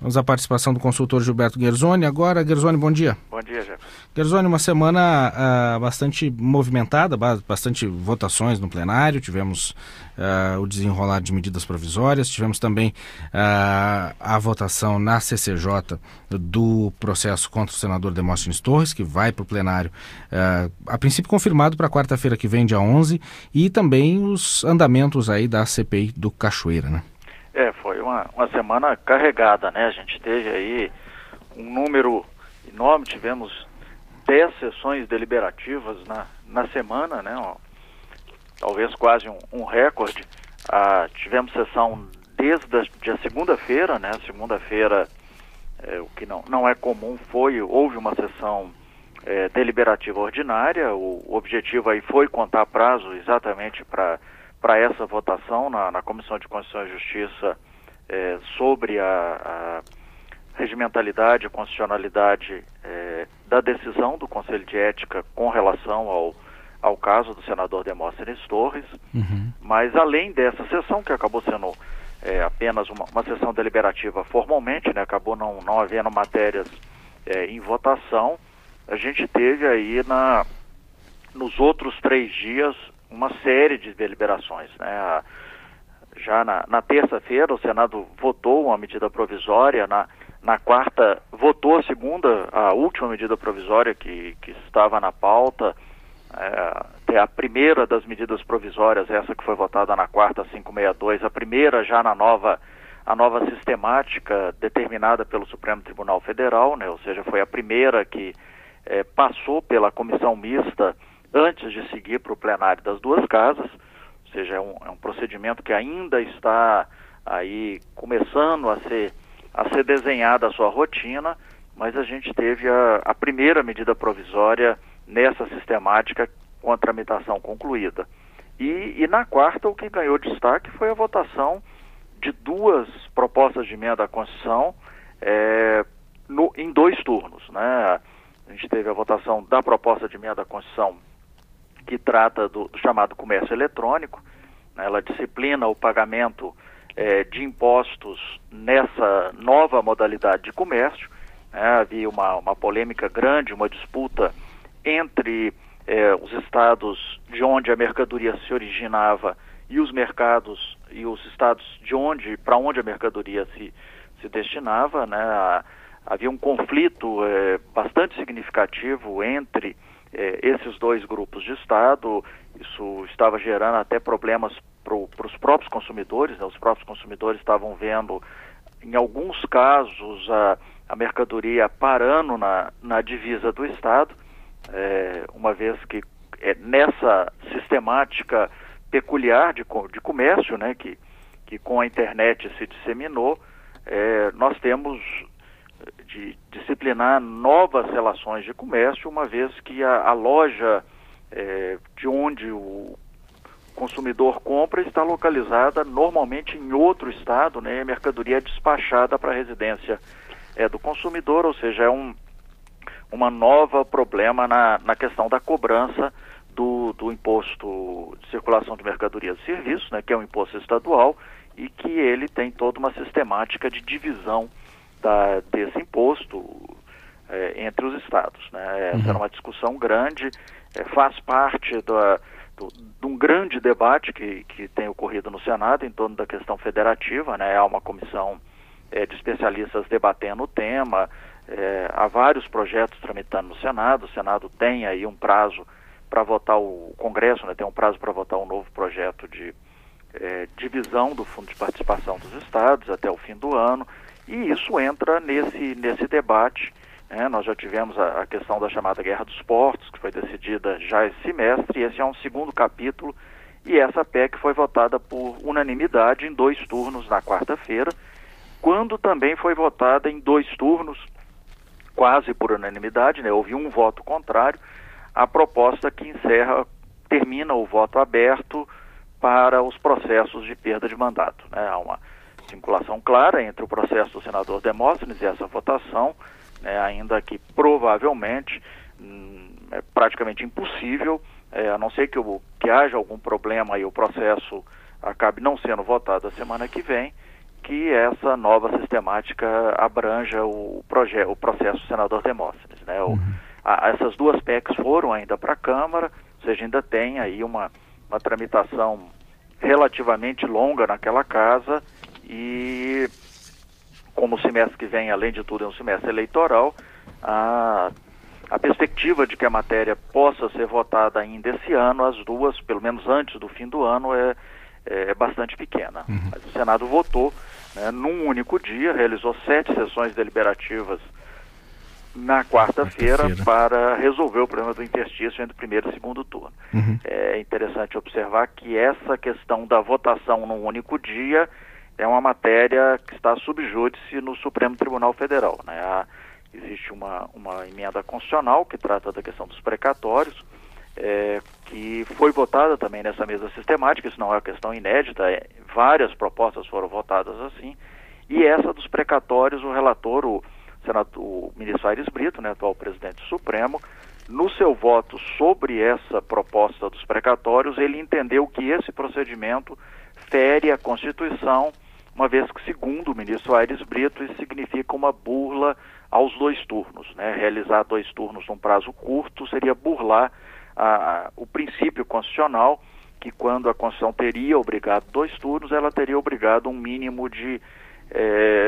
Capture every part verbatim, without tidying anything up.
Vamos à participação do consultor Gilberto Guerzoni. Agora, Guerzoni, bom dia. Bom dia, Jefferson. Guerzoni, uma semana uh, bastante movimentada, bastante votações no plenário, tivemos uh, o desenrolar de medidas provisórias, tivemos também uh, a votação na C C J do processo contra o senador Demóstenes Torres, que vai para o plenário, uh, a princípio confirmado para quarta-feira que vem, dia onze, e também os andamentos aí da C P I do Cachoeira, né? É, foi uma, uma semana carregada, né? A gente teve aí um número enorme, tivemos dez sessões deliberativas na, na semana, né? Ó, talvez quase um, um recorde. Ah, tivemos sessão desde a, de a segunda-feira, né? Segunda-feira, é, o que não, não é comum, foi, houve uma sessão é, deliberativa ordinária. O, o objetivo aí foi contar prazo exatamente para para essa votação na, na Comissão de Constituição e Justiça é, sobre a, a regimentalidade e constitucionalidade é, da decisão do Conselho de Ética com relação ao, ao caso do senador Demóstenes Torres. Uhum. Mas além dessa sessão, que acabou sendo é, apenas uma, uma sessão deliberativa formalmente, né, acabou não, não havendo matérias é, em votação, a gente teve aí na, nos outros três dias uma série de deliberações, né? Já na, na terça-feira o Senado votou uma medida provisória, na, na quarta votou a segunda, a última medida provisória que, que estava na pauta, é, a primeira das medidas provisórias, essa que foi votada na quarta, quinhentos e sessenta e dois, a primeira já na nova, a nova sistemática determinada pelo Supremo Tribunal Federal, né? Ou seja, foi a primeira que é, passou pela comissão mista antes de seguir para o plenário das duas casas, ou seja, é um, é um procedimento que ainda está aí começando a ser, a ser desenhada a sua rotina, mas a gente teve a, a primeira medida provisória nessa sistemática com a tramitação concluída. E, e na quarta o que ganhou destaque foi a votação de duas propostas de emenda à Constituição é, no, em dois turnos, né? A gente teve a votação da proposta de emenda à Constituição que trata do, do chamado comércio eletrônico, né? Ela disciplina o pagamento eh, de impostos nessa nova modalidade de comércio, né? Havia uma, uma polêmica grande, uma disputa entre eh, os estados de onde a mercadoria se originava e os mercados e os estados de onde, para onde a mercadoria se, se destinava, né? Havia um conflito eh, bastante significativo entre esses dois grupos de Estado. Isso estava gerando até problemas para os próprios consumidores, né? Os próprios consumidores estavam vendo, em alguns casos, a, a mercadoria parando na, na divisa do Estado, é, uma vez que é, nessa sistemática peculiar de, de comércio, né, que, que com a internet se disseminou, é, nós temos de disciplinar novas relações de comércio, uma vez que a, a loja é, de onde o consumidor compra está localizada normalmente em outro estado, né? A mercadoria é despachada para a residência é, do consumidor, ou seja, é um uma nova problema na, na questão da cobrança do, do imposto de circulação de mercadorias e serviços, né? Que é um imposto estadual e que ele tem toda uma sistemática de divisão Da, desse imposto é, entre os estados, né? Essa uhum. era uma discussão grande, é, faz parte da, do, de um grande debate que, que tem ocorrido no Senado em torno da questão federativa, né? Há uma comissão é, de especialistas debatendo o tema, é, há vários projetos tramitando no Senado. O Senado tem aí um prazo para votar, o Congresso, né, tem um prazo para votar um novo projeto de é, divisão do Fundo de Participação dos Estados até o fim do ano. E isso entra nesse, nesse debate, né? Nós já tivemos a, a questão da chamada Guerra dos Portos, que foi decidida já esse semestre, e esse é um segundo capítulo, e essa P E C foi votada por unanimidade em dois turnos na quarta-feira, quando também foi votada em dois turnos, quase por unanimidade, né? Houve um voto contrário, a proposta que encerra, termina o voto aberto para os processos de perda de mandato, né? Há uma vinculação clara entre o processo do senador Demóstenes e essa votação, né, ainda que provavelmente hum, é praticamente impossível, é, a não ser que, o, que haja algum problema e o processo acabe não sendo votado a semana que vem, que essa nova sistemática abranja o, proje- o processo do senador Demóstenes, né? O, Uhum. a, essas duas P E Cs foram ainda para a Câmara, ou seja, ainda tem aí uma, uma tramitação relativamente longa naquela casa e como o semestre que vem, além de tudo, é um semestre eleitoral, a, a perspectiva de que a matéria possa ser votada ainda esse ano, as duas, pelo menos antes do fim do ano, é, é bastante pequena. Uhum. Mas o Senado votou, né, num único dia, realizou sete sessões deliberativas na quarta-feira Quarta-feira. para resolver o problema do interstício entre o primeiro e o segundo turno. Uhum. É interessante observar que essa questão da votação num único dia é uma matéria que está sob júdice no Supremo Tribunal Federal, né? Há, existe uma, uma emenda constitucional que trata da questão dos precatórios, é, que foi votada também nessa mesa sistemática, isso não é uma questão inédita, é, várias propostas foram votadas assim, e essa dos precatórios, o relator, o, senador, o ministro Aires Brito, né, atual presidente do Supremo, no seu voto sobre essa proposta dos precatórios, ele entendeu que esse procedimento fere a Constituição, uma vez que, segundo o ministro Aires Brito, isso significa uma burla aos dois turnos, né? Realizar dois turnos num prazo curto seria burlar a, a, o princípio constitucional, que quando a Constituição teria obrigado dois turnos, ela teria obrigado um mínimo de, é,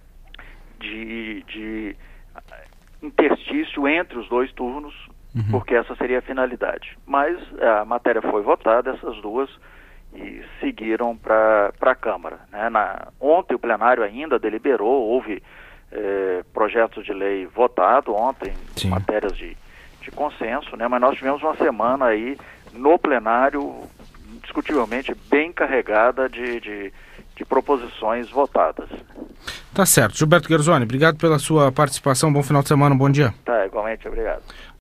de, de interstício entre os dois turnos, uhum. porque essa seria a finalidade. Mas a matéria foi votada, essas duas, e seguiram para a Câmara, né? Na, ontem o plenário ainda deliberou, houve é, projetos de lei votado ontem, Sim. matérias de, de consenso, né? Mas nós tivemos uma semana aí no plenário, discutivelmente bem carregada de, de, de proposições votadas. Tá certo. Gilberto Guerzoni, obrigado pela sua participação, bom final de semana, um bom dia. Tá, igualmente, obrigado.